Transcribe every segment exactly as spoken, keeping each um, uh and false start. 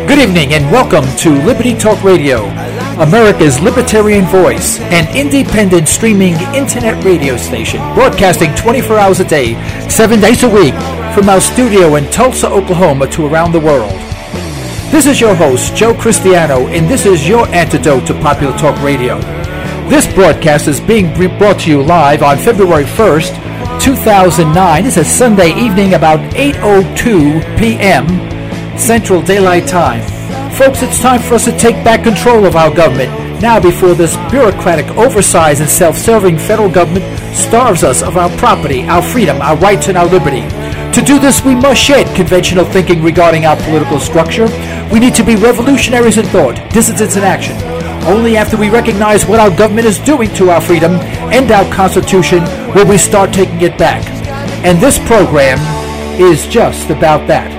Good evening and welcome to Liberty Talk Radio, America's libertarian voice, an independent streaming internet radio station broadcasting twenty-four hours a day, seven days a week from our studio in Tulsa, Oklahoma to around the world. This is your host, Joe Cristiano, and this is your antidote to popular talk radio. This broadcast is being brought to you live on February first, two thousand nine. It's a Sunday evening about eight oh two p.m. Central Daylight Time. Folks, it's time for us to take back control of our government now before this bureaucratic, oversized, and self-serving federal government starves us of our property, our freedom, our rights, and our liberty. To do this, we must shed conventional thinking regarding our political structure. We need to be revolutionaries in thought, dissidents in action. Only after we recognize what our government is doing to our freedom and our Constitution will we start taking it back. And this program is just about that.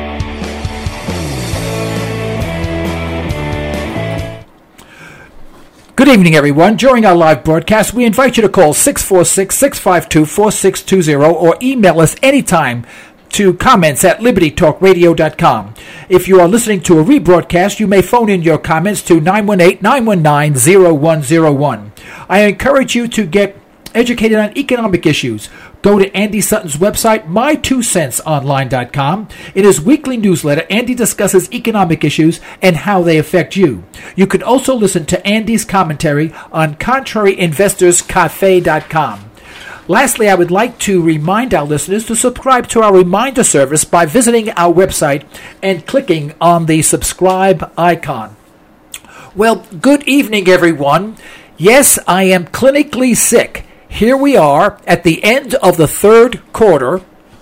Good evening, everyone. During our live broadcast, we invite you to call six four six, six five two, four six two zero or email us anytime to comments at liberty talk radio dot com. If you are listening to a rebroadcast, you may phone in your comments to nine one eight, nine one nine, zero one zero one. I encourage you to get educated on economic issues. Go to Andy Sutton's website, my two cents online dot com. In his weekly newsletter, Andy discusses economic issues and how they affect you. You can also listen to Andy's commentary on contrary investors cafe dot com. Lastly, I would like to remind our listeners to subscribe to our reminder service by visiting our website and clicking on the subscribe icon. Well, good evening, everyone. Yes, I am clinically sick. Here we are at the end of the third quarter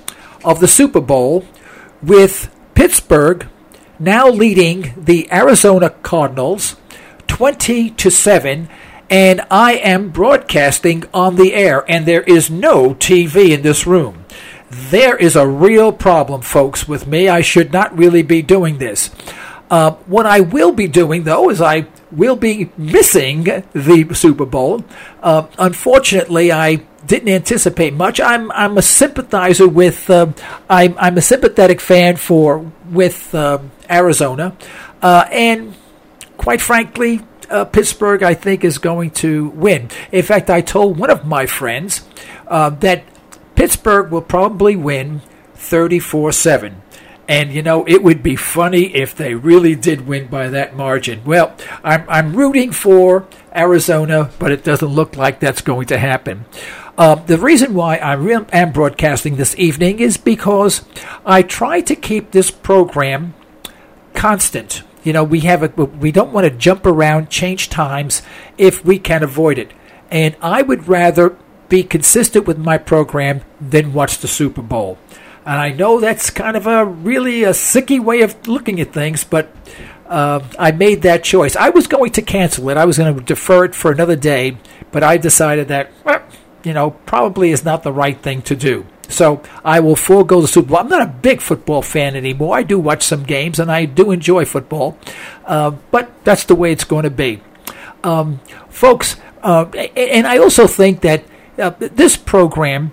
of the Super Bowl with Pittsburgh now leading the Arizona Cardinals twenty to seven, and I am broadcasting on the air, and there is no T V in this room. There is a real problem, folks, with me. I should not really be doing this. Uh, what I will be doing, though, is I will be missing the Super Bowl. Uh, unfortunately, I didn't anticipate much. I'm I'm a sympathizer with. Uh, I'm I'm a sympathetic fan for with uh, Arizona, uh, and quite frankly, uh, Pittsburgh I think is going to win. In fact, I told one of my friends uh, that Pittsburgh will probably win thirty-four seven. And, you know, it would be funny if they really did win by that margin. Well, I'm, I'm rooting for Arizona, but it doesn't look like that's going to happen. Uh, the reason why I re- am broadcasting this evening is because I try to keep this program constant. You know, we have a, we don't want to jump around, change times if we can avoid it. And I would rather be consistent with my program than watch the Super Bowl. And I know that's kind of a really a sicky way of looking at things, but uh, I made that choice. I was going to cancel it. I was going to defer it for another day, but I decided that, well, you know, probably is not the right thing to do. So I will forego the Super Bowl. I'm not a big football fan anymore. I do watch some games, and I do enjoy football, uh, but that's the way it's going to be. Um, folks, uh, and I also think that uh, this program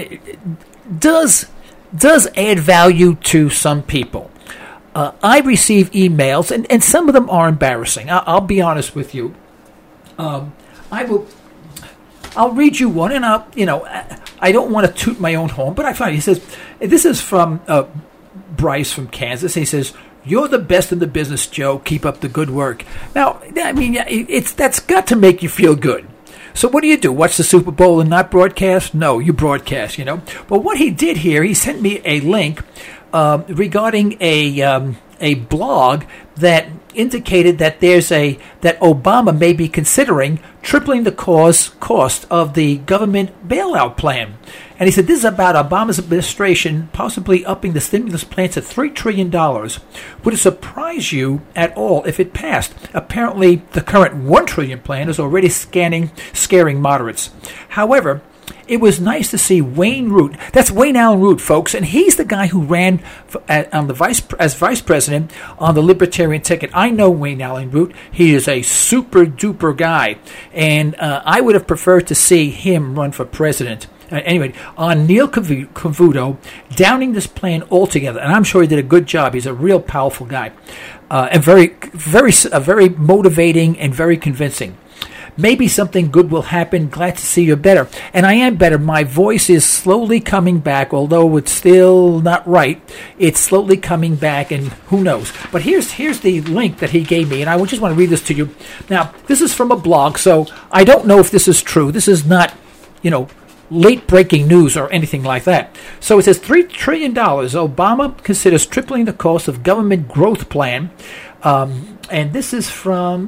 does... does add value to some people. Uh, I receive emails, and, and some of them are embarrassing. I, I'll be honest with you. Um, I will. I'll read you one, and I'll, you know, I, I don't want to toot my own horn, but I find he says this is from uh, Bryce from Kansas. He says, "You're the best in the business, Joe. Keep up the good work." Now, I mean, it's that's got to make you feel good. So what do you do? Watch the Super Bowl and not broadcast? No, you broadcast, you know. But what he did here, he sent me a link uh, regarding a um, a blog that indicated that there's a that Obama may be considering tripling the cost cost of the government bailout plan. And he said this is about Obama's administration possibly upping the stimulus plan to three trillion dollars. Would it surprise you at all if it passed? Apparently, the current one trillion dollars plan is already scanning, scaring moderates. However, it was nice to see Wayne Root. That's Wayne Allen Root, folks, and he's the guy who ran for, uh, on the vice as vice president on the Libertarian ticket. I know Wayne Allen Root. He is a super duper guy, and uh, I would have preferred to see him run for president uh, anyway, on Neil Cavuto downing this plan altogether. And I'm sure he did a good job. He's a real powerful guy. Uh, and very, very, uh, very motivating and very convincing. Maybe something good will happen. Glad to see you're better. And I am better. My voice is slowly coming back, although it's still not right. It's slowly coming back, and who knows. But here's here's the link that he gave me, and I just want to read this to you. Now, this is from a blog, so I don't know if this is true. This is not, you know, late-breaking news or anything like that. So it says three trillion dollars. Obama considers tripling the cost of government growth plan. Um, and this is from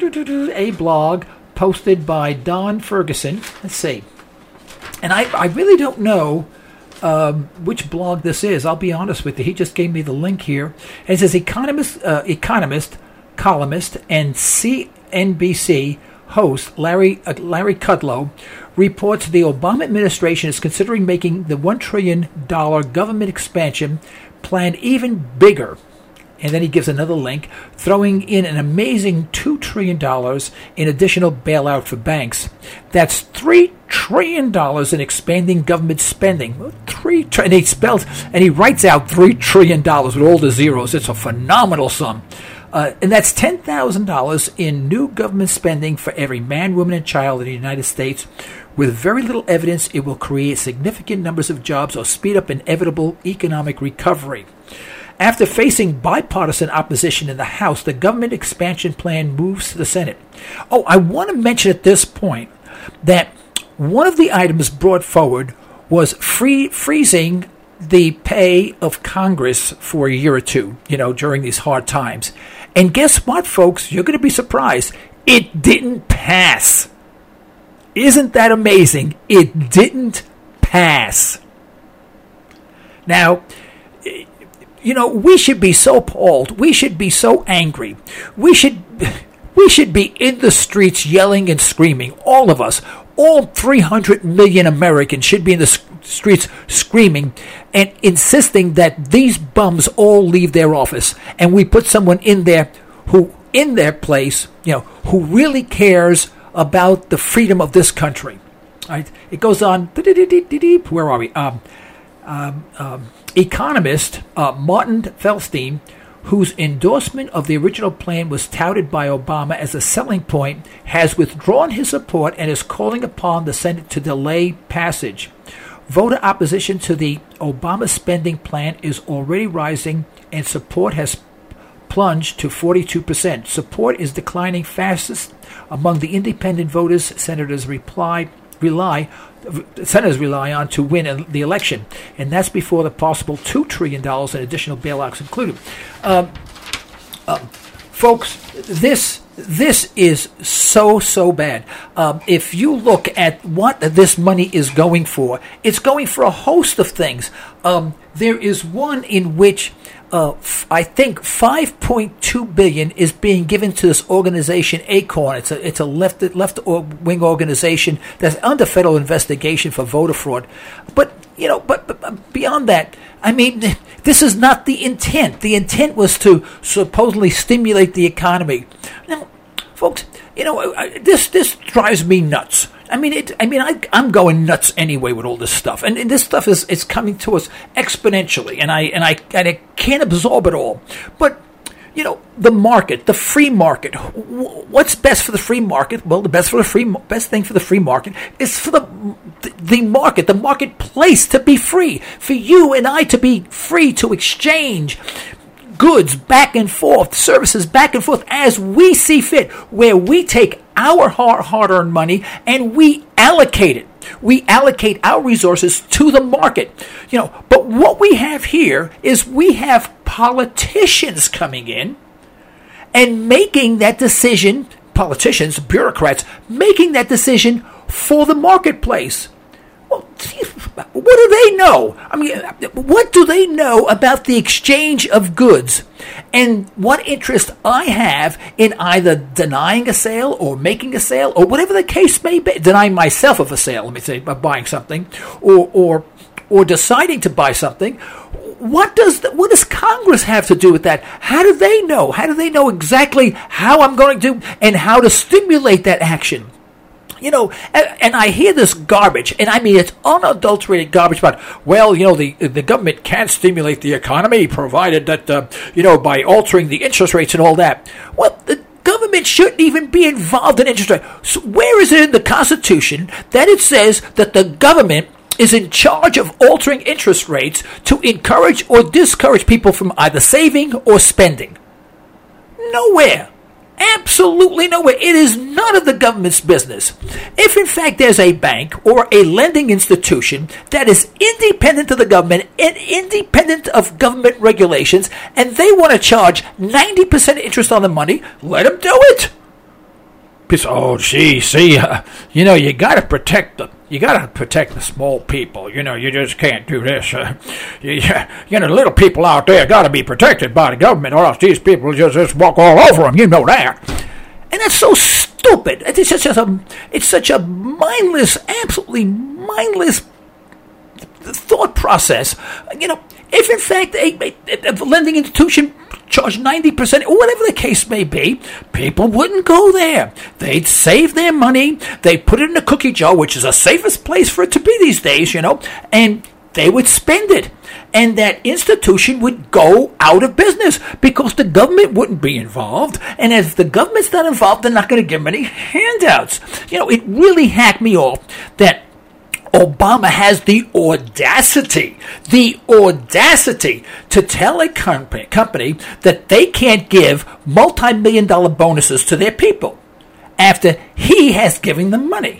a blog posted by Don Ferguson. Let's see. And I, I really don't know um, which blog this is. I'll be honest with you. He just gave me the link here. And it says economist, uh, economist, columnist, and C N B C host Larry uh, Larry Kudlow reports the Obama administration is considering making the one trillion dollars government expansion plan even bigger. And then he gives another link, throwing in an amazing two trillion dollars in additional bailout for banks. That's three trillion dollars in expanding government spending. Three, tri- and he spells, and he writes out three trillion dollars with all the zeros. It's a phenomenal sum. Uh, and that's ten thousand dollars in new government spending for every man, woman, and child in the United States. With very little evidence, it will create significant numbers of jobs or speed up inevitable economic recovery. After facing bipartisan opposition in the House, the government expansion plan moves to the Senate. Oh, I want to mention at this point that one of the items brought forward was free, freezing the pay of Congress for a year or two, you know, during these hard times. And guess what, folks? You're going to be surprised. It didn't pass. Isn't that amazing? It didn't pass. Now, you know, we should be so appalled. We should be so angry. We should we should be in the streets yelling and screaming. All of us, all three hundred million Americans should be in the streets screaming and insisting that these bums all leave their office and we put someone in there who, in their place, you know, who really cares about the freedom of this country. Right? It goes on. Where are we? Um, um, um, Economist uh, Martin Feldstein, whose endorsement of the original plan was touted by Obama as a selling point, has withdrawn his support and is calling upon the Senate to delay passage. Voter opposition to the Obama spending plan is already rising, and support has plunged to forty-two percent. Support is declining fastest among the independent voters senators reply, rely senators rely on to win the election, and that's before the possible two trillion dollars in additional bailouts included. Um, uh, folks, this this is so, so bad. Um, if you look at what this money is going for, it's going for a host of things. Um, there is one in which Uh, f- I think five point two billion dollars is being given to this organization, ACORN. It's a it's a left left wing organization that's under federal investigation for voter fraud. But you know, but, but beyond that, I mean, this is not the intent. The intent was to supposedly stimulate the economy. Now, folks, you know, this this drives me nuts. I mean, it. I mean, I, I'm going nuts anyway with all this stuff, and, and this stuff is it's coming to us exponentially, and I and I and I can't absorb it all. But you know, the market, the free market. What's best for the free market? Well, the best for the free best thing for the free market is for the the market, the marketplace to be free, for you and I to be free to exchange goods back and forth, services back and forth as we see fit, where we take our hard, hard-earned money and we allocate it. We allocate our resources to the market. You know, but what we have here is we have politicians coming in and making that decision, politicians, bureaucrats, making that decision for the marketplace. Well, what do they know? I mean, what do they know about the exchange of goods? And what interest I have in either denying a sale or making a sale or whatever the case may be, denying myself of a sale, let me say, by buying something, or or or deciding to buy something. What does the, what does Congress have to do with that? How do they know? How do they know exactly how I'm going to and how to stimulate that action? You know, and, and I hear this garbage, and I mean it's unadulterated garbage about, well, you know, the the government can't stimulate the economy provided that, uh, you know, by altering the interest rates and all that. Well, the government shouldn't even be involved in interest rates. So where is it in the Constitution that it says that the government is in charge of altering interest rates to encourage or discourage people from either saving or spending? Nowhere. Absolutely nowhere. It is none of the government's business. If in fact there's a bank or a lending institution that is independent of the government and independent of government regulations, and they want to charge ninety percent interest on the money, let them do it. People, oh, gee, see, uh, you know, you got to protect the, you got to protect the small people. You know, you just can't do this. Uh, you, you know, the little people out there got to be protected by the government, or else these people just, just walk all over them. You know that. And that's so stupid. It's such a, it's such a mindless, absolutely mindless thought process. You know, if in fact a, a, a lending institution charge ninety percent, or whatever the case may be, people wouldn't go there. They'd save their money, they'd put it in a cookie jar, which is the safest place for it to be these days, you know, and they would spend it. And that institution would go out of business because the government wouldn't be involved. And if the government's not involved, they're not going to give them any handouts. You know, it really hacked me off that Obama has the audacity, the audacity to tell a company, company that they can't give multi-million dollar bonuses to their people after he has given them money.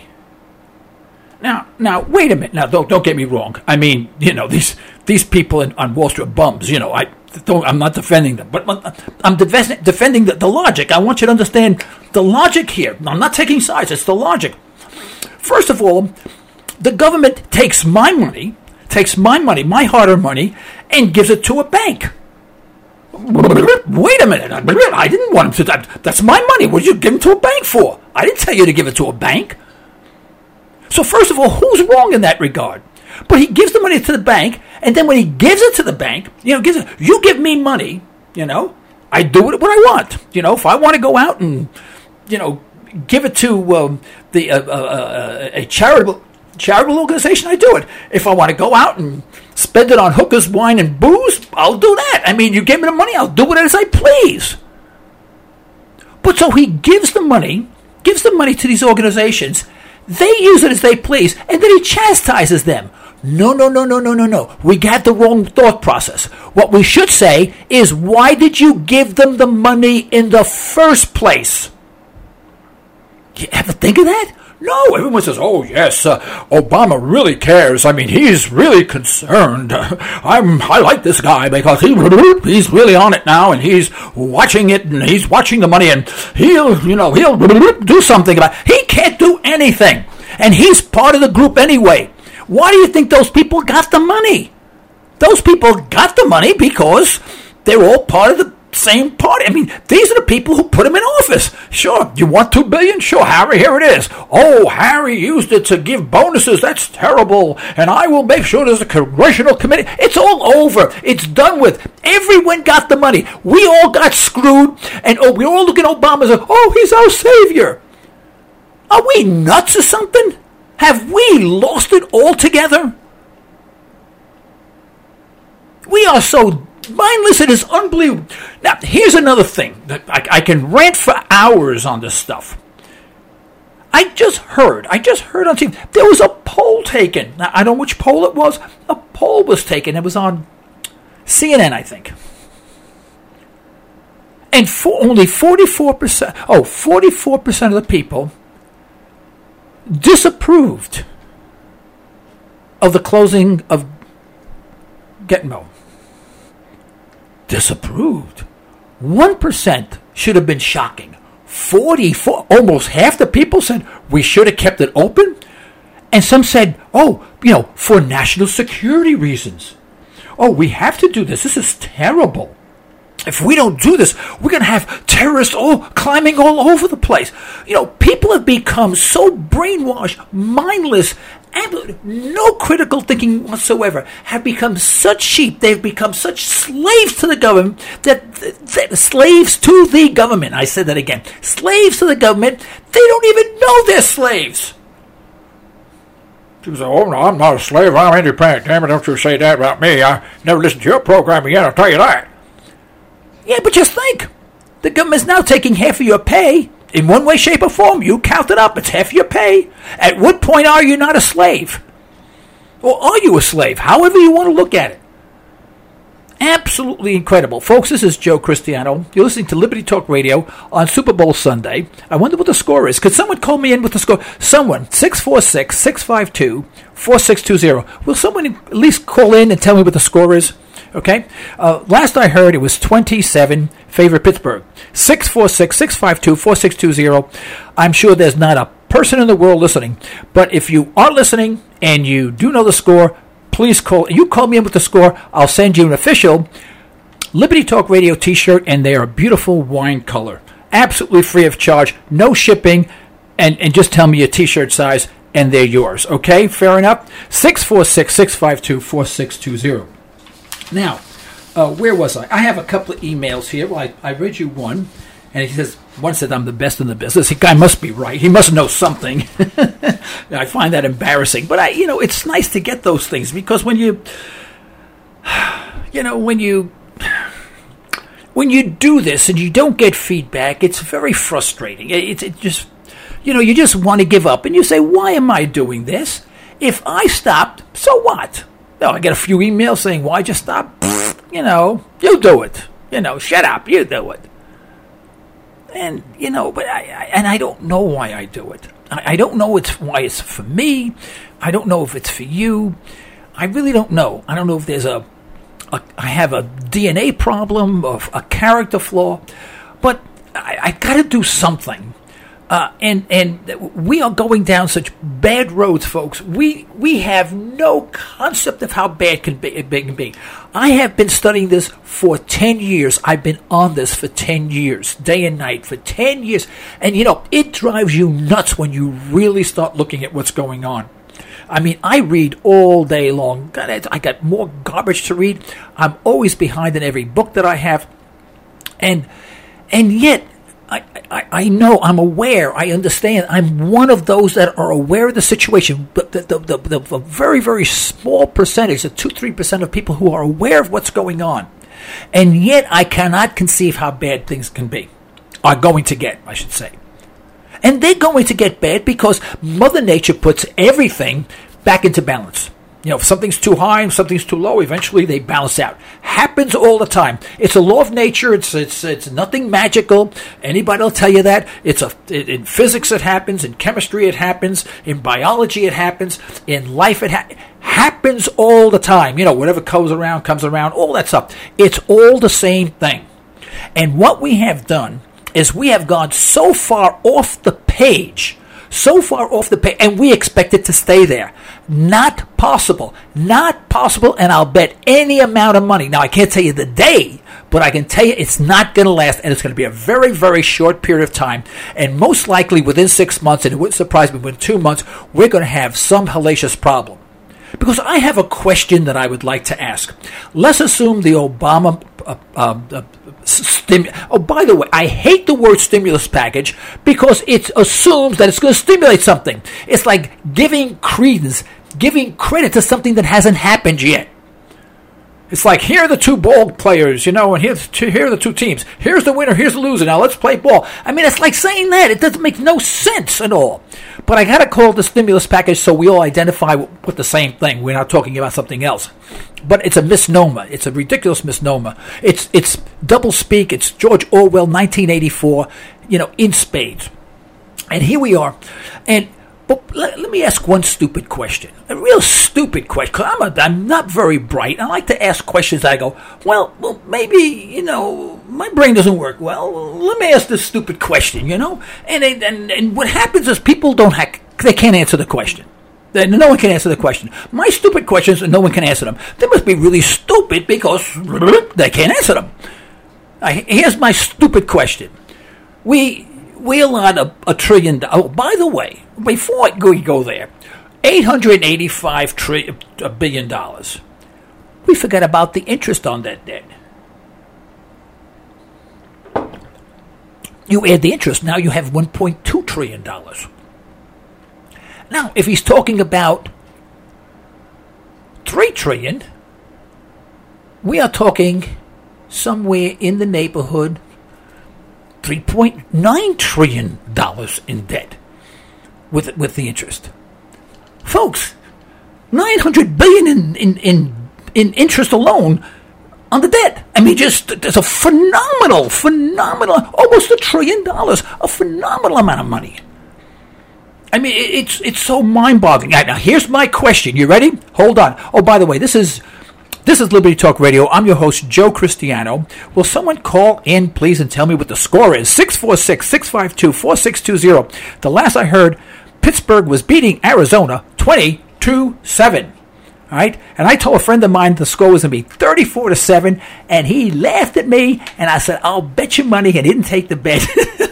Now, now, wait a minute. Now, don't don't get me wrong. I mean, you know, these these people in, on Wall Street are bums. You know, I don't. I'm not defending them, but I'm defending defending the, the logic. I want you to understand the logic here. I'm not taking sides. It's the logic. First of all, the government takes my money, takes my money, my hard-earned money, and gives it to a bank. Wait a minute. I didn't want him to. That, that's my money. What did you give it to a bank for? I didn't tell you to give it to a bank. So first of all, who's wrong in that regard? But he gives the money to the bank, and then when he gives it to the bank, you know, gives it, you give me money, you know, I do what I want. You know, if I want to go out and, you know, give it to um, the uh, uh, uh, a charitable charitable organization, I do it. If I want to go out and spend it on hookers, wine, and booze, I'll do that. I mean, you give me the money, I'll do it as I please. But so he gives the money, gives the money to these organizations. They use it as they please, and then he chastises them. No, no, no, no, no, no, no. We got the wrong thought process. What we should say is, why did you give them the money in the first place? You ever think of that? No, everyone says, oh, yes, uh, Obama really cares. I mean, he's really concerned. I'm, I like this guy because he, he's really on it now, and he's watching it, and he's watching the money, and he'll, you know, he'll do something about it. He can't do anything, and he's part of the group anyway. Why do you think those people got the money? Those people got the money because they're all part of the same party. I mean, these are the people who put him in office. Sure, you want two billion dollars? Sure, Harry, here it is. Oh, Harry used it to give bonuses. That's terrible. And I will make sure there's a congressional committee. It's all over. It's done with. Everyone got the money. We all got screwed. And oh, we all look at Obama as, oh, he's our savior. Are we nuts or something? Have we lost it altogether? We are so mindless, it is unbelievable. Now, here's another thing. that I, I can rant for hours on this stuff. I just heard, I just heard on T V, there was a poll taken. Now, I don't know which poll it was. A poll was taken. It was on C N N, I think. And for only forty-four percent, oh, forty-four percent of the people disapproved of the closing of Gitmo. Disapproved. One percent should have been shocking. Forty-four, almost half the people said we should have kept it open, and some said, "Oh, you know, for national security reasons. Oh, we have to do this. This is terrible. If we don't do this, we're going to have terrorists all climbing all over the place." You know, people have become so brainwashed, mindless, no critical thinking whatsoever, have become such sheep, they've become such slaves to the government, that, that slaves to the government, I said that again, slaves to the government, they don't even know they're slaves. People say, oh, no, I'm not a slave, I'm independent. Damn it, don't you say that about me. I never listened to your program again, I'll tell you that. Yeah, but just think. The government's now taking half of your pay. In one way, shape, or form, you count it up. It's half your pay. At what point are you not a slave? Or are you a slave? However you want to look at it. Absolutely incredible. Folks, this is Joe Cristiano. You're listening to Liberty Talk Radio on Super Bowl Sunday. I wonder what the score is. Could someone call me in with the score? Someone, six four six, six five two, four six two zero. Will someone at least call in and tell me what the score is? Okay? Uh, last I heard, it was twenty-seven favor Pittsburgh. six four six, six five two, four six two zero. I'm sure there's not a person in the world listening. But if you are listening and you do know the score, please call. You call me in with the score. I'll send you an official Liberty Talk Radio t-shirt, and they are a beautiful wine color. Absolutely free of charge. No shipping. And, and just tell me your t-shirt size, and they're yours. Okay? Fair enough? six four six, six five two, four six two zero. Now, uh, where was I? I have a couple of emails here. Well, I, I read you one, and he says, one said, I'm the best in the business. The guy must be right. He must know something. I find that embarrassing. But, I, you know, it's nice to get those things, because when you, you know, when you, when you do this and you don't get feedback, it's very frustrating. It, it just, you know, you just want to give up. And you say, why am I doing this? If I stopped, so what? No, I get a few emails saying, why'd you stop? You know, you do it. You know, shut up, you do it. And, you know, but I, I and I don't know why I do it. I, I don't know it's why it's for me. I don't know if it's for you. I really don't know. I don't know if there's a, a I have a D N A problem, of a character flaw, but I, I got to do something. Uh, and and we are going down such bad roads, folks. We we have no concept of how bad can be, it can be. I have been studying this for ten years. I've been on this for ten years, day and night, for ten years. And, you know, it drives you nuts when you really start looking at what's going on. I mean, I read all day long. I got more garbage to read. I'm always behind in every book that I have. And and yet, I, I, I know, I'm aware, I understand. I'm one of those that are aware of the situation, but the, the, the, the, the very, very small percentage, the two to three percent of people who are aware of what's going on. And yet I cannot conceive how bad things can be, are going to get, I should say. And they're going to get bad because Mother Nature puts everything back into balance. You know, if something's too high and something's too low, eventually they balance out. Happens all the time. It's a law of nature. It's it's it's nothing magical. Anybody will tell you that. It's a in physics it happens. In chemistry it happens. In biology it happens. In life it ha- happens all the time. You know, whatever goes around comes around. All that stuff. It's all the same thing. And what we have done is we have gone so far off the page. So far off the page, and we expect it to stay there. Not possible. Not possible, and I'll bet any amount of money. Now, I can't tell you the day, but I can tell you it's not going to last, and it's going to be a very, very short period of time. And most likely within six months, and it wouldn't surprise me, within two months, we're going to have some hellacious problem. Because I have a question that I would like to ask. Let's assume the Obama uh, uh, uh, stim- Oh, by the way, I hate the word stimulus package because it assumes that it's going to stimulate something. It's like giving credence, giving credit to something that hasn't happened yet. It's like, here are the two ball players, you know, and here's two, here are the two teams. Here's the winner, here's the loser. Now let's play ball. I mean, it's like saying that. It doesn't make no sense at all. But I got to call it the stimulus package so we all identify with the same thing. We're not talking about something else. But it's a misnomer. It's a ridiculous misnomer. It's it's double speak. It's George Orwell, nineteen eighty-four, you know, in spades. And here we are. And But let, let me ask one stupid question, a real stupid question, because I'm, a, I'm not very bright. I like to ask questions that I go, well, well, maybe, you know, my brain doesn't work well. Let me ask this stupid question, you know? And and, and what happens is people don't have, they can't answer the question. No one can answer the question. My stupid questions, no one can answer them. They must be really stupid because they can't answer them. I, here's my stupid question. We... We allowed a, a trillion. Oh, by the way, before we go there, eight hundred eighty-five billion dollars. We forgot about the interest on that debt. You add the interest, now you have one point two trillion dollars. Now, if he's talking about three trillion dollars, we are talking somewhere in the neighborhood three point nine trillion dollars in debt with with the interest. Folks, nine hundred billion dollars in, in, in, in interest alone on the debt. I mean, just, there's a phenomenal, phenomenal, almost a trillion dollars, a phenomenal amount of money. I mean, it's it's so mind-boggling. Now, here's my question. You ready? Hold on. Oh, by the way, this is this is Liberty Talk Radio. I'm your host, Joe Cristiano. Will someone call in, please, and tell me what the score is? six four six, six five two, four six two zero. The last I heard, Pittsburgh was beating Arizona twenty-two seven. All right? And I told a friend of mine the score was going to be thirty-four to seven, and he laughed at me, and I said, I'll bet you money, and he didn't take the bet.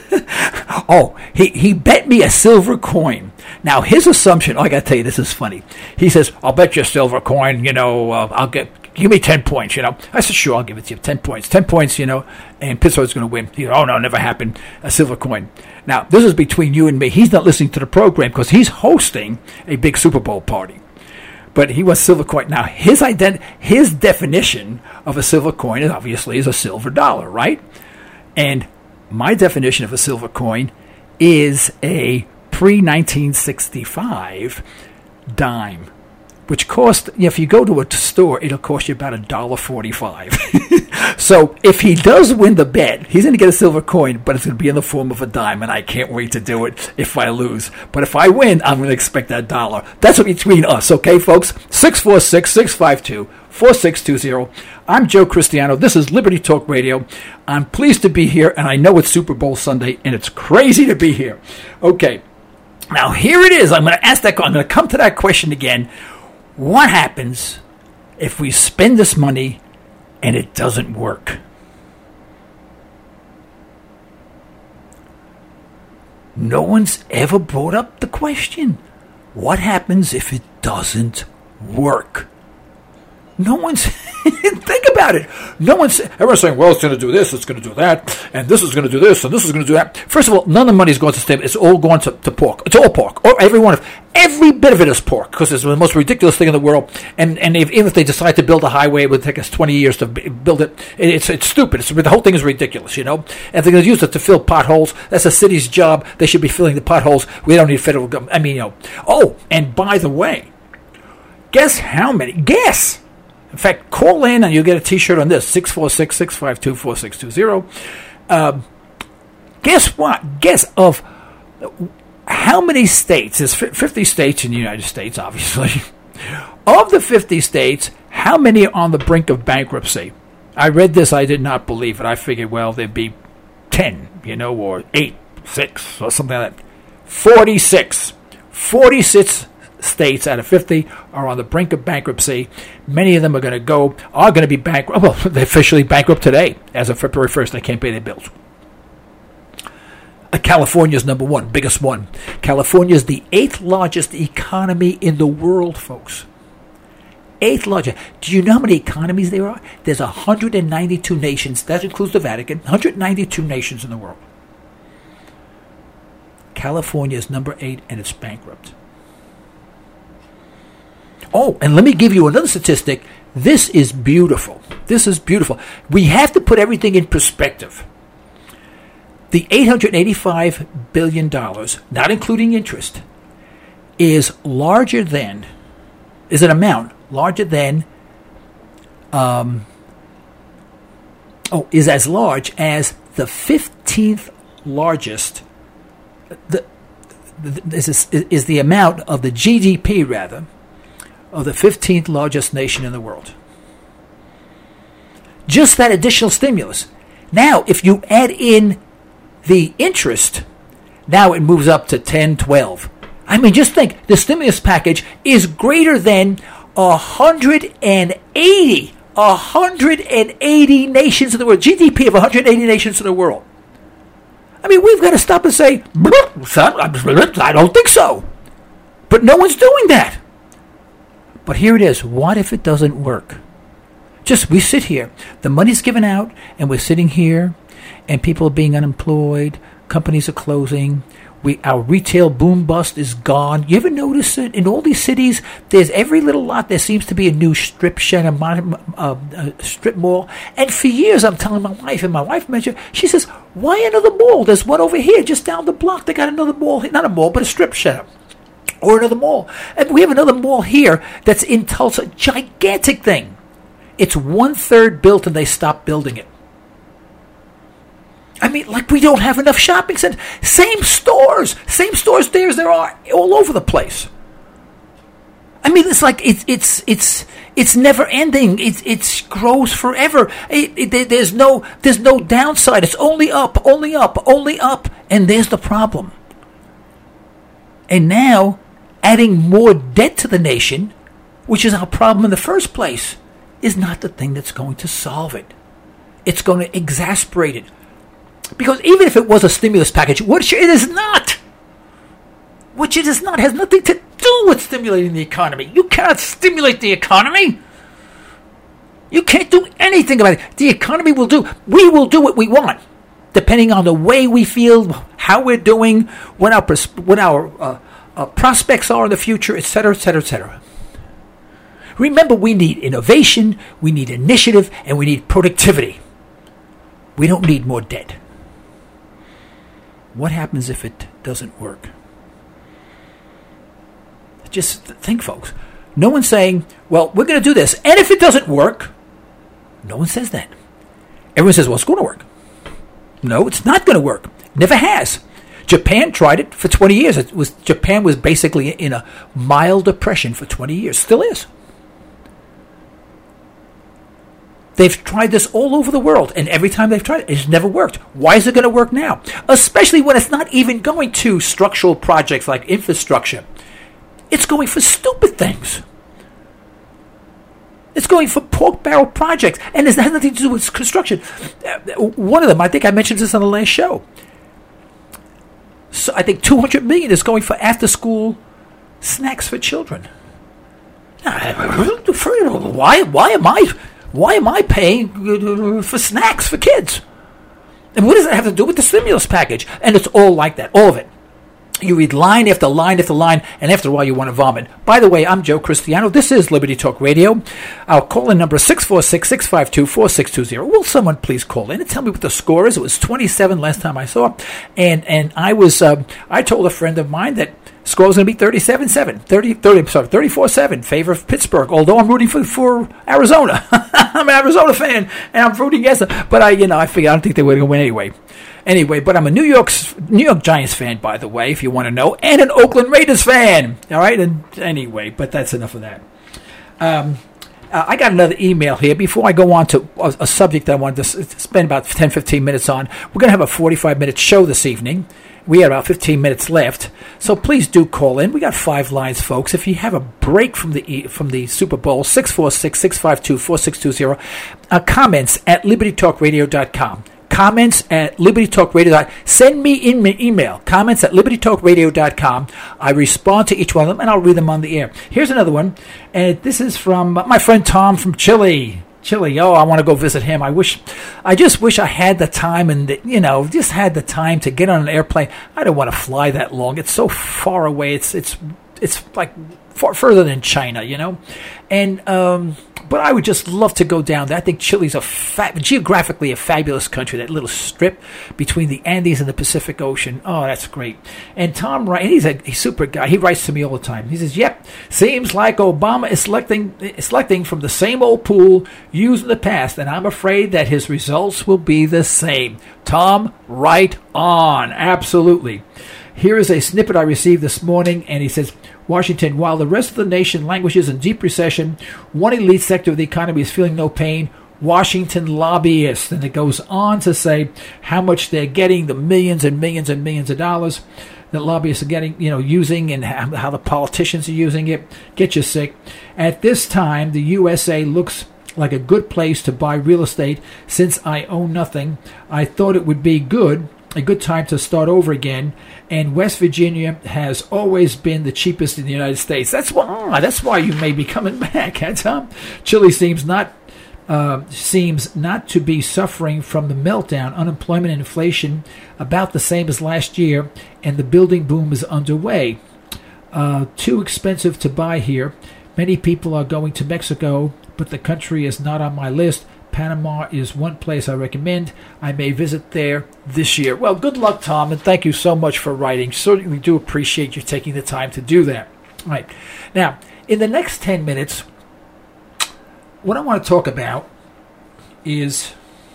Oh, he, he bet me a silver coin. Now, his assumption, oh, I got to tell you, this is funny. He says, I'll bet you a silver coin, you know, uh, I'll get, give me ten points, you know. I said, sure, I'll give it to you, ten points. ten points, you know, and Pittsburgh's going to win. He said, oh, no, never happened, a silver coin. Now, this is between you and me. He's not listening to the program because he's hosting a big Super Bowl party. But he was silver coin. Now, his ident- his definition of a silver coin is obviously is a silver dollar, right? And my definition of a silver coin is a pre nineteen sixty-five dime, which cost, you know, if you go to a store, it'll cost you about a dollar forty-five. So if he does win the bet, he's going to get a silver coin, but it's going to be in the form of a dime, and I can't wait to do it if I lose. But if I win, I'm going to expect that dollar. That's between us, okay, folks? six four six, six five two, four six two zero. I'm Joe Cristiano. This is Liberty Talk Radio. I'm pleased to be here, and I know it's Super Bowl Sunday, and it's crazy to be here. Okay, now here it is. I'm going to ask that. I'm going to come to that question again. What happens if we spend this money and it doesn't work? No one's ever brought up the question. What happens if it doesn't work? No one's, think about it. No one's, everyone's saying, well, it's going to do this, it's going to do that, and this is going to do this, and this is going to do that. First of all, none of the money is going to stable. It's all going to, to pork. It's all pork. Or every one of, every bit of it is pork, because it's the most ridiculous thing in the world. And and if, even if they decide to build a highway, it would take us twenty years to build it. It's it's stupid. It's, the whole thing is ridiculous, you know. And they're going to use it to fill potholes. That's a city's job. They should be filling the potholes. We don't need federal government. I mean, you know. Oh, and by the way, guess how many? Guess. In fact, call in and you'll get a T-shirt on this, six four six, six five two, four six two zero. Um, guess what? Guess of how many states, there's fifty states in the United States, obviously. Of the fifty states, how many are on the brink of bankruptcy? I read this, I did not believe it. I figured, well, there'd be ten, you know, or eight, six, or something like that. forty-six. forty-six states out of fifty are on the brink of bankruptcy. Many of them are going to go, are going to be bankrupt. Well, they're officially bankrupt today. As of February first, they can't pay their bills. Uh, California's number one, biggest one. California is the eighth largest economy in the world, folks. Eighth largest. Do you know how many economies there are? There's one hundred ninety-two nations. That includes the Vatican. one hundred ninety-two nations in the world. California is number eight, and it's bankrupt. Oh, and let me give you another statistic. This is beautiful. This is beautiful. We have to put everything in perspective. The eight hundred eighty-five billion dollars, not including interest, is larger than, is an amount larger than, um, oh, is as large as the fifteenth largest, the, the, this is, is the amount of the G D P, rather, of the fifteenth largest nation in the world. Just that additional stimulus. Now, if you add in the interest, now it moves up to ten, twelve. I mean, just think, the stimulus package is greater than one hundred eighty, one hundred eighty nations in the world. G D P of one hundred eighty nations in the world. I mean, we've got to stop and say, I don't think so. But no one's doing that. But here it is. What if it doesn't work? Just we sit here. The money's given out, and we're sitting here, and people are being unemployed. Companies are closing. We our retail boom bust is gone. You ever notice it in all these cities? There's every little lot. There seems to be a new strip shed, a, a, a strip mall. And for years, I'm telling my wife, and my wife mentioned, she says, "Why another mall? There's one over here, just down the block. They got another mall, not a mall, but a strip shed." Or another mall. And we have another mall here that's in Tulsa. Gigantic thing. It's one-third built and they stopped building it. I mean, like we don't have enough shopping centers. Same stores. Same stores there as there are all over the place. I mean, it's like it's it's it's it's never ending. It it grows forever. It, it, there's no there's no downside. It's only up, only up, only up. And there's the problem. And now, adding more debt to the nation, which is our problem in the first place, is not the thing that's going to solve it. It's going to exasperate it. Because even if it was a stimulus package, which it is not, which it is not, has nothing to do with stimulating the economy. You cannot stimulate the economy. You can't do anything about it. The economy will do, we will do what we want, depending on the way we feel, how we're doing, what our, what our uh, uh, prospects are in the future, et cetera, et cetera, et cetera. Remember, we need innovation, we need initiative, and we need productivity. We don't need more debt. What happens if it doesn't work? Just think, folks. No one's saying, well, we're going to do this. And if it doesn't work, no one says that. Everyone says, well, it's going to work. No, it's not going to work. Never has. Japan tried it for twenty years. It was Japan was basically in a mild depression for twenty years. Still is. They've tried this all over the world, and every time they've tried it, it's never worked. Why is it going to work now? Especially when it's not even going to structural projects like infrastructure. It's going for stupid things. It's going for pork barrel projects, and it has nothing to do with construction. One of them, I think I mentioned this on the last show. So I think two hundred million dollars is going for after-school snacks for children. Why? Why am I? Why am I paying for snacks for kids? And what does that have to do with the stimulus package? And it's all like that, all of it. You read line after line after line, and after a while you want to vomit. By the way, I'm Joe Cristiano. This is Liberty Talk Radio. Our call-in number is six four six, six five two, four six two zero. Will someone please call in and tell me what the score is? It was twenty-seven last time I saw. And and I was um, I told a friend of mine that score was going to be thirty-seven seven, thirty, thirty, sorry, thirty-four seven, favor of Pittsburgh, although I'm rooting for, for Arizona. I'm an Arizona fan, and I'm rooting against them. But I, you know, I figure I don't think they were going to win anyway. Anyway, but I'm a New York New York Giants fan, by the way, if you want to know, and an Oakland Raiders fan. All right, and anyway, but that's enough of that. Um, uh, I got another email here. Before I go on to a, a subject that I wanted to s- spend about ten, fifteen minutes on, we're going to have a forty-five minute show this evening. We have about fifteen minutes left, so please do call in. We got five lines, folks. If you have a break from the from the Super Bowl, six four six, six five two, four six two zero. Uh, comments at liberty talk radio dot com. Comments at Liberty Talk Radio. Send me in my email. Comments at liberty talk radio dot com. I respond to each one of them, and I'll read them on the air. Here's another one, and this is from my friend Tom from Chile. Chile. Oh, I want to go visit him. I wish, I just wish I had the time and, the, you know, just had the time to get on an airplane. I don't want to fly that long. It's so far away. It's, it's, it's like far further than China, you know? And, um, but I would just love to go down there. I think Chile's a fa- geographically a fabulous country. That little strip between the Andes and the Pacific Ocean. Oh, that's great. And Tom Wright, he's a, a super guy. He writes to me all the time. He says, "Yep, seems like Obama is selecting selecting from the same old pool used in the past, and I'm afraid that his results will be the same." Tom, right on. Absolutely. Here is a snippet I received this morning, and he says, Washington, while the rest of the nation languishes in deep recession, one elite sector of the economy is feeling no pain. Washington lobbyists, and it goes on to say how much they're getting, the millions and millions and millions of dollars that lobbyists are getting, you know, using, and how, how the politicians are using it. Get you sick. At this time, the U S A looks like a good place to buy real estate. Since I own nothing, I thought it would be good a good time to start over again. And West Virginia has always been the cheapest in the United States. That's why. That's why you may be coming back, huh, Tom? Chile seems not uh, seems not to be suffering from the meltdown. Unemployment and inflation about the same as last year, and the building boom is underway. Uh, too expensive to buy here. Many people are going to Mexico, but the country is not on my list. Panama is one place I recommend. I may visit there this year. Well, good luck, Tom, and thank you so much for writing. Certainly do appreciate you taking the time to do that. All right. Now, in the next ten minutes, what I want to talk about is...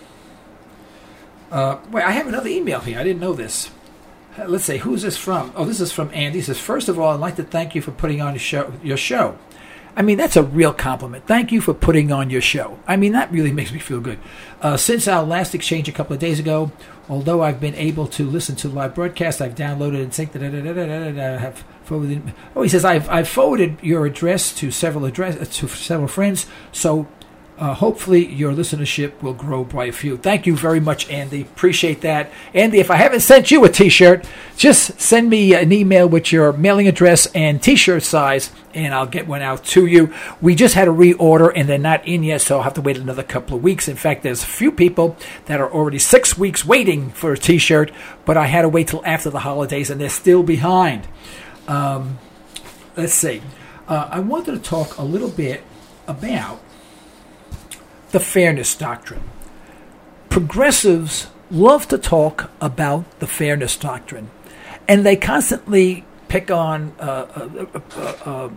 Uh, wait, I have another email here. I didn't know this. Uh, let's see, who's this from? Oh, this is from Andy. He says, first of all, I'd like to thank you for putting on your show. Your show. I mean, that's a real compliment. Thank you for putting on your show. I mean, that really makes me feel good. Uh, since our last exchange a couple of days ago, although I've been able to listen to live broadcasts, I've downloaded and synced. Da, da, da, da, da, da, have forwarded. Oh, he says I've I've forwarded your address to several address to several friends. So uh, hopefully your listenership will grow by a few. Thank you very much, Andy. Appreciate that, Andy. If I haven't sent you a T-shirt, just send me an email with your mailing address and T-shirt size, and I'll get one out to you. We just had a reorder, and they're not in yet, so I'll have to wait another couple of weeks. In fact, there's a few people that are already six weeks waiting for a T-shirt, but I had to wait till after the holidays, and they're still behind. Um, let's see. Uh, I wanted to talk a little bit about the fairness doctrine. Progressives love to talk about the fairness doctrine, and they constantly pick on uh, uh, uh,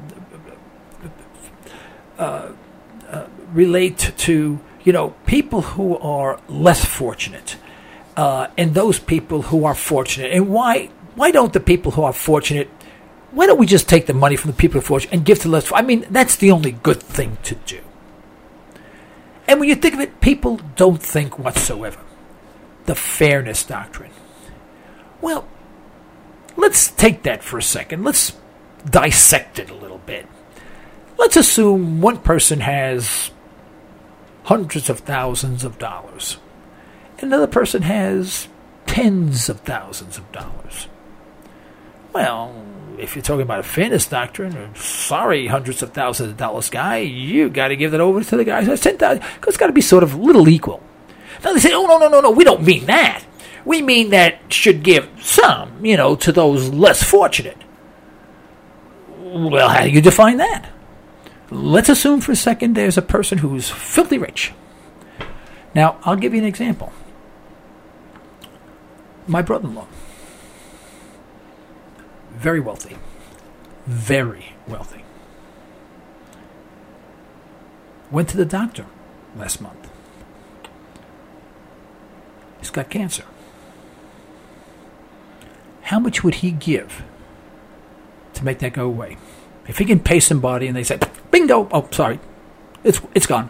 uh, uh, relate to, you know, people who are less fortunate uh, and those people who are fortunate. And why why don't the people who are fortunate, why don't we just take the money from the people who are fortunate and give to less? I mean, that's the only good thing to do. And when you think of it, people don't think whatsoever. The fairness doctrine. Well, let's take that for a second. Let's dissect it a little bit. Let's assume one person has hundreds of thousands of dollars. Another person has tens of thousands of dollars. Well, if you're talking about a fairness doctrine, sorry, hundreds of thousands of dollars guy, you got to give that over to the guy who has ten thousand, because it's got to be sort of little equal. Now they say, oh, no, no, no, no, we don't mean that. We mean that should give some, you know, to those less fortunate. Well, how do you define that? Let's assume for a second there's a person who's filthy rich. Now, I'll give you an example. My brother-in-law. Very wealthy. Very wealthy. Went to the doctor last month. He's got cancer. How much would he give to make that go away? If he can pay somebody and they say, bingo, oh, sorry, it's it's gone.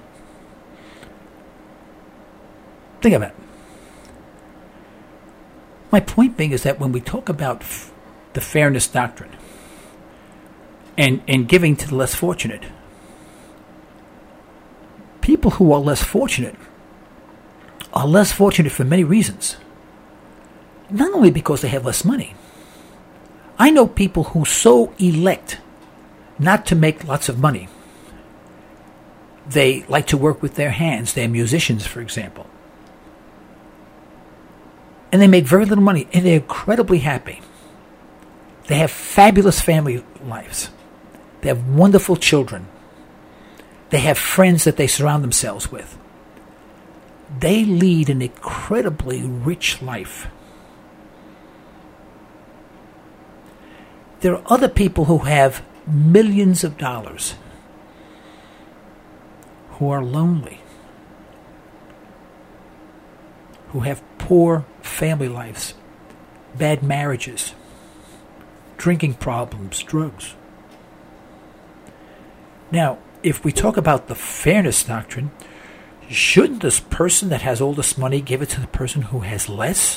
Think of it. My point being is that when we talk about f- the fairness doctrine and, and giving to the less fortunate, people who are less fortunate are less fortunate for many reasons. Not only because they have less money. I know people who so elect not to make lots of money. They like to work with their hands. They're musicians, for example. And they make very little money, and they're incredibly happy. They have fabulous family lives. They have wonderful children. They have friends that they surround themselves with. They lead an incredibly rich life. There are other people who have millions of dollars who are lonely, who have poor family lives, bad marriages, drinking problems, drugs. Now, if we talk about the fairness doctrine, shouldn't this person that has all this money give it to the person who has less?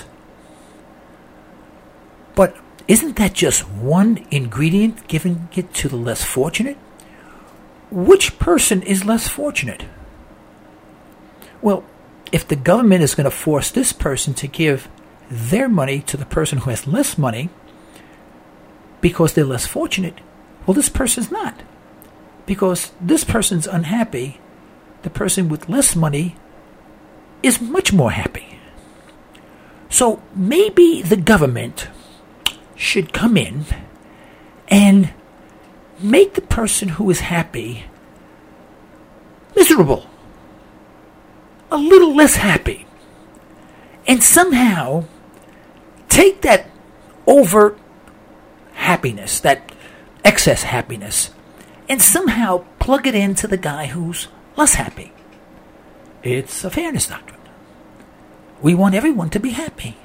But isn't that just one ingredient, giving it to the less fortunate? Which person is less fortunate? Well, if the government is going to force this person to give their money to the person who has less money because they're less fortunate. Well, this person's not. Because this person's unhappy, the person with less money is much more happy. So maybe the government should come in and make the person who is happy miserable, a little less happy, and somehow take that overt happiness, that excess happiness, and somehow plug it into the guy who's less happy. It's a fairness doctrine. We want everyone to be happy.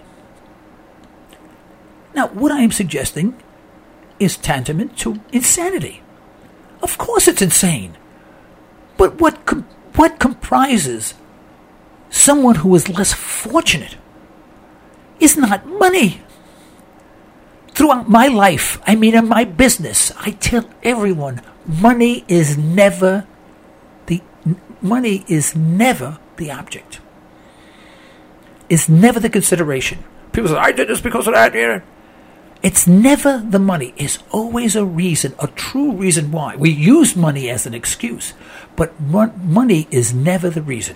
Now, what I am suggesting is tantamount to insanity. Of course it's insane. But what com- what comprises someone who is less fortunate is not money. Throughout my life, I mean in my business, I tell everyone, money is never the money is never the object. Is never the consideration. People say, I did this because of that. Yeah. It's never the money. It's always a reason, a true reason why. We use money as an excuse, but money is never the reason.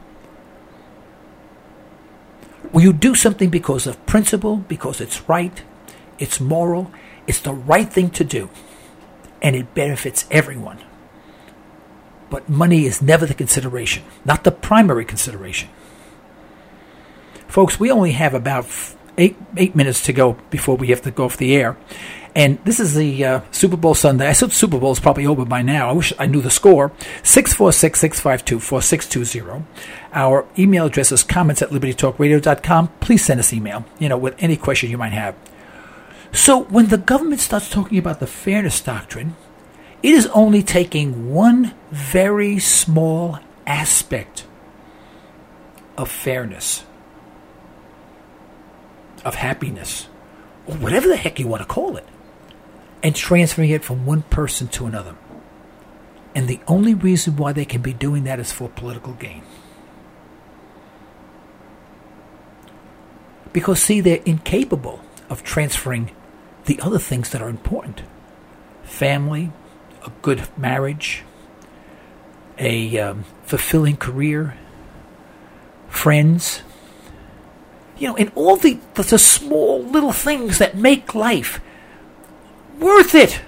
Will you do something because of principle, because it's right, it's moral, it's the right thing to do, and it benefits everyone. But money is never the consideration, not the primary consideration. Folks, we only have about eight eight minutes to go before we have to go off the air. And this is the uh, Super Bowl Sunday. I said Super Bowl is probably over by now. I wish I knew the score. six four six, six five two, four six two zero. Our email address is comments at liberty talk radio dot com. Please send us email, you know, with any question you might have. So when the government starts talking about the fairness doctrine, it is only taking one very small aspect of fairness, of happiness, or whatever the heck you want to call it, and transferring it from one person to another. And the only reason why they can be doing that is for political gain. Because, see, they're incapable of transferring the other things that are important. Family, a good marriage, a um, fulfilling career, friends, you know, and all the, the, the small little things that make life worth it.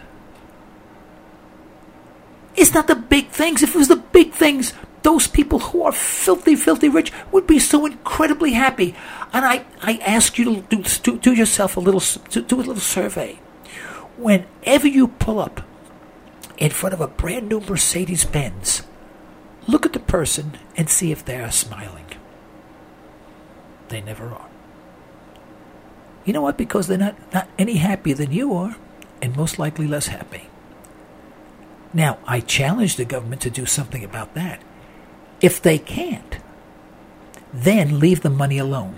It's not the big things. If it was the big things, those people who are filthy, filthy rich would be so incredibly happy. And I, I ask you to do, to do yourself a little, to do a little survey. Whenever you pull up in front of a brand new Mercedes-Benz, look at the person and see if they are smiling. They never are. You know what? Because they're not, not any happier than you are, and most likely less happy. Now, I challenge the government to do something about that. If they can't, then leave the money alone.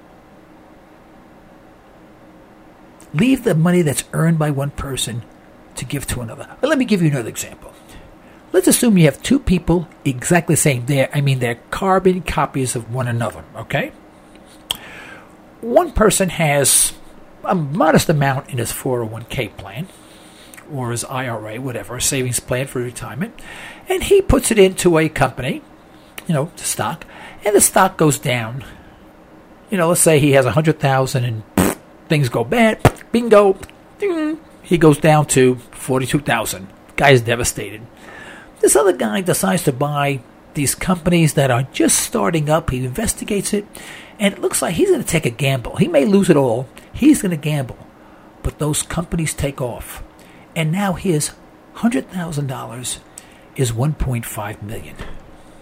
Leave the money that's earned by one person to give to another. Well, let me give you another example. Let's assume you have two people exactly the same. They're, I mean, they're carbon copies of one another, okay? One person has a modest amount in his four oh one k plan, or his I R A, whatever, a savings plan for retirement, and he puts it into a company, you know, the stock, and the stock goes down. You know, let's say he has one hundred thousand dollars and pff, things go bad, bingo, ding, he goes down to forty-two thousand dollars. Guy's devastated. This other guy decides to buy these companies that are just starting up. He investigates it, and it looks like he's going to take a gamble. He may lose it all. He's going to gamble. But those companies take off. And now his one hundred thousand dollars is one point five million dollars.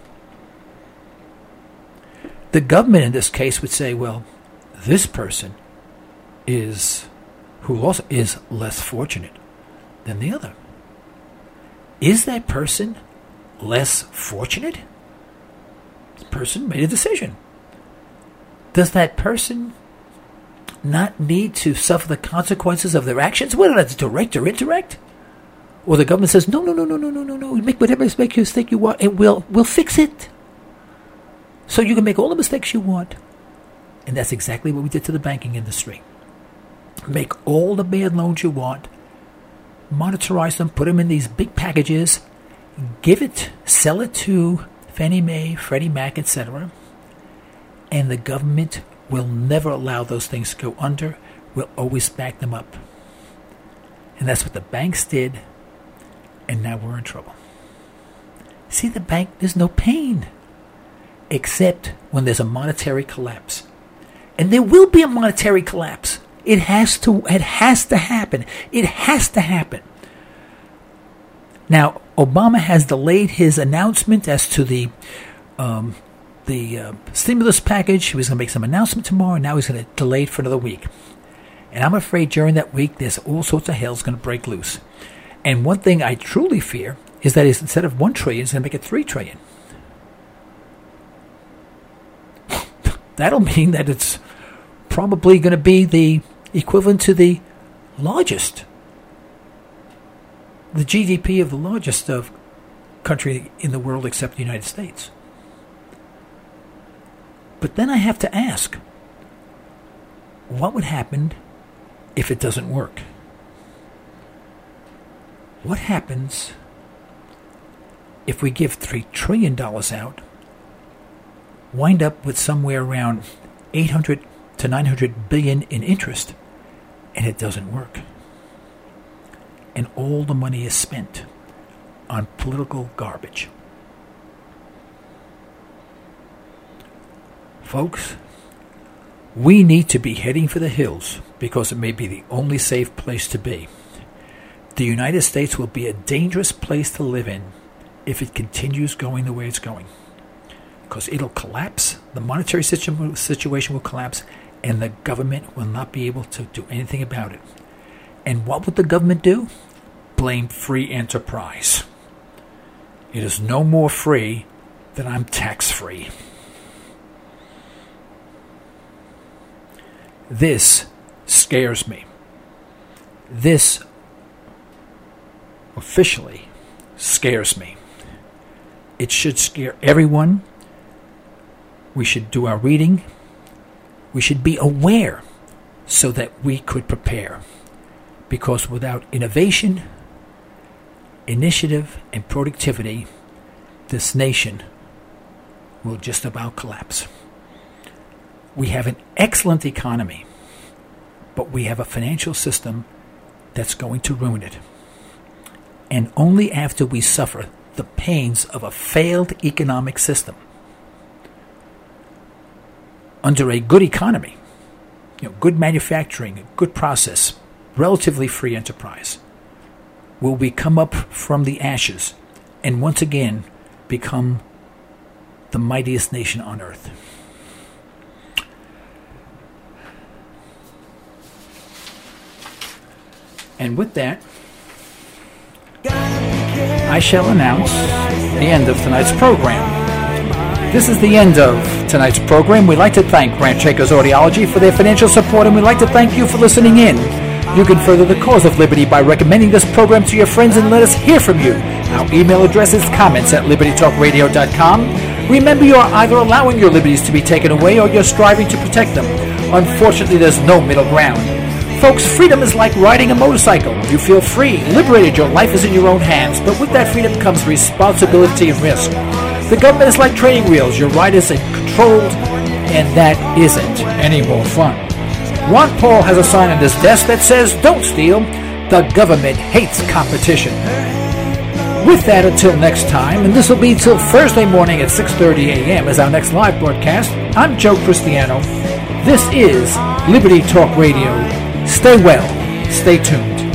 The government in this case would say, well, this person is who also is less fortunate than the other. Is that person less fortunate? The person made a decision. Does that person not need to suffer the consequences of their actions, whether that's direct or indirect? Or the government says, no, no, no, no, no, no, no, no, make whatever mistake you want, and we'll, we'll fix it. So you can make all the mistakes you want, And that's exactly what we did to the banking industry. Make all the bad loans you want, monetize them, put them in these big packages, give it, sell it to Fannie Mae, Freddie Mac, et cetera. And the government will never allow those things to go under. We'll always back them up. And that's what the banks did. And now we're in trouble. See, the bank, there's no pain. Except when there's a monetary collapse. And there will be a monetary collapse. It has to, it has to happen. It has to happen. Now, Obama has delayed his announcement as to the um, the uh, stimulus package. He was going to make some announcement tomorrow, and now he's going to delay it for another week. And I'm afraid during that week, there's all sorts of hell's going to break loose. And one thing I truly fear is that instead of one trillion, it's going to make it three trillion. That'll mean that it's probably going to be the equivalent to the largest, the G D P of the largest of country in the world except the United States. But then I have to ask, what would happen if it doesn't work? What happens if we give three trillion dollars out, wind up with somewhere around eight hundred to nine hundred billion in interest, and it doesn't work? And all the money is spent on political garbage. Folks, we need to be heading for the hills because it may be the only safe place to be. The United States will be a dangerous place to live in if it continues going the way it's going. Because it'll collapse, the monetary situ- situation will collapse, and the government will not be able to do anything about it. And what would the government do? Blame free enterprise. It is no more free than I'm tax-free. This scares me. This officially scares me. It should scare everyone. We should do our reading. We should be aware so that we could prepare. Because without innovation, initiative, and productivity, this nation will just about collapse. We have an excellent economy, but we have a financial system that's going to ruin it. And only after we suffer the pains of a failed economic system under a good economy, you know, good manufacturing, good process, relatively free enterprise, will we come up from the ashes and once again become the mightiest nation on earth. And with that, I shall announce the end of tonight's program. This is the end of tonight's program. We'd like to thank Ranchakers Audiology for their financial support, and we'd like to thank you for listening in. You can further the cause of liberty by recommending this program to your friends and let us hear from you. Our email address is comments at liberty talk radio dot com. Remember, you are either allowing your liberties to be taken away or you're striving to protect them. Unfortunately, there's no middle ground. Folks, freedom is like riding a motorcycle. You feel free, liberated, your life is in your own hands, but with that freedom comes responsibility and risk. The government is like training wheels. Your ride is controlled, and that isn't any more fun. Ron Paul has a sign on his desk that says, "Don't steal. The government hates competition." With that, until next time, and this will be till Thursday morning at six thirty a.m. as our next live broadcast, I'm Joe Cristiano. This is Liberty Talk Radio. Stay well. Stay tuned.